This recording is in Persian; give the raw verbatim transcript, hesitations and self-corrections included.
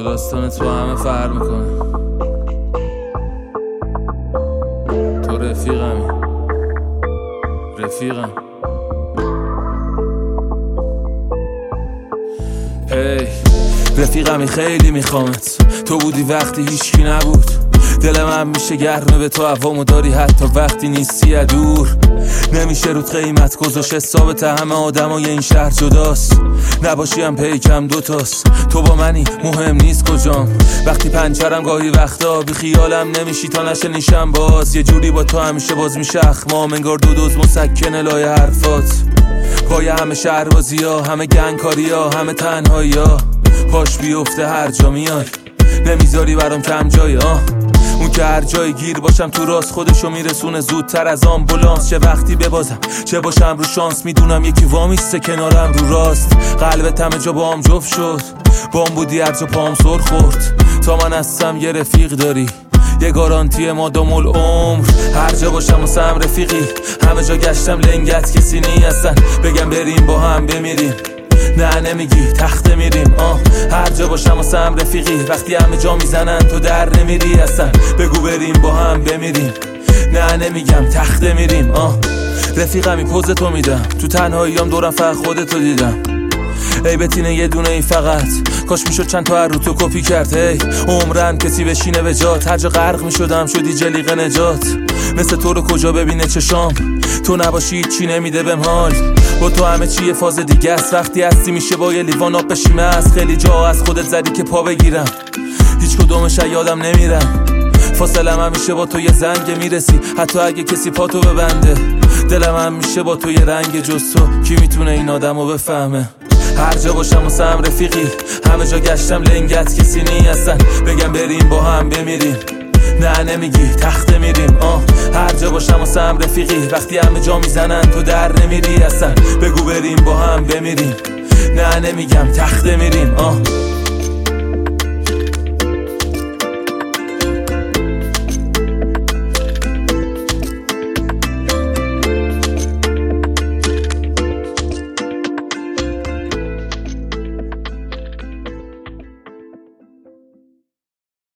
تو داستان تو همه فرق میکنه. تو رفیقمی، رفیقم. هی رفیقمی خیلی میخوامت، تو بودی وقتی هیچکی نبود. دل من میشه گرمه به تو هوامو داری حتی وقتی نیستی دور. نمیشه رود قیمت گذاشت، حسابت همه آدمای این شهر جداست. نباشیم پیکم دوتاست، تو با منی مهم نیست کجام. وقتی پنچرم گاهی وقتا بی خیالم نمیشی تا نشنیشم باز. یه جوری با تو همیشه باز میشه اخمام، انگار دو دوز مسکنه لای حرفات. پای همه شهربازی ها، همه گنگکاری ها، همه تنهایی ها. پاش بیفته هر جا میای، نمیذاری برام کم جای ها. اون که هر جای گیر باشم تو راست خودشو میرسونه زودتر از آمبولانس. چه وقتی ببازم چه باشم رو شانس، میدونم یکی وامیسته کنارم رو راست. قلبت همه جا با هم جفت شد، بام بودی هر جا پام سر خورد. تا من هستم یه رفیق داری، یه گارانتی مادام العمر. هر جا باشم واسه هم رفیقی، همه جا گشتم لنگت کسی نی هستن. بگم بریم با هم بمیریم، نه نمیگی تخته میریم. آه هر جا باشم واسه هم رفیقی، وقتی همه جا میزنن تو در نمیری اصلا. بگو بریم با هم بمیریم، نه نمیگم تخته میریم. آه رفیقمی پوز تو میدم، تو تنهاییام دورم فقط خودتو دیدم. ای بتینه یه دونه ای فقط، کاش میشد چند تا هر رو تو کپی کرد. هی عمرن کسی بشینه به جات، هر جا غرق میشدم شدی جلیق نجات. مثل تو رو کجا ببینه چشام، تو نباشی چی نمیده بهم حال. با تو همه چی یه فاز دیگه است، وقتی هستی میشه با یه لیوان آب بشیمه. از خیلی جا از خودت زدی که پا بگیرم، هیچ کدومش یادم نمیرم. فاصلم هم میشه با تو یه زنگ میرسی، حتی اگه کسی پاتو ببنده. دلم هم میشه با تو یه رنگ جز تو، کی میتونه این آدمو بفهمه. هر جا باشم واسه هم رفیقی، همه جا گشتم لنگت کسی نی هستن. بگم بریم با هم بمیریم، نه نمیگی تخته میریم. آه هر جا باشم واسه هم رفیقی، وقتی همه جا میزنن تو در نمیری اصلا. بگو بریم با هم بمیریم، نه نمیگم تخته میریم. آه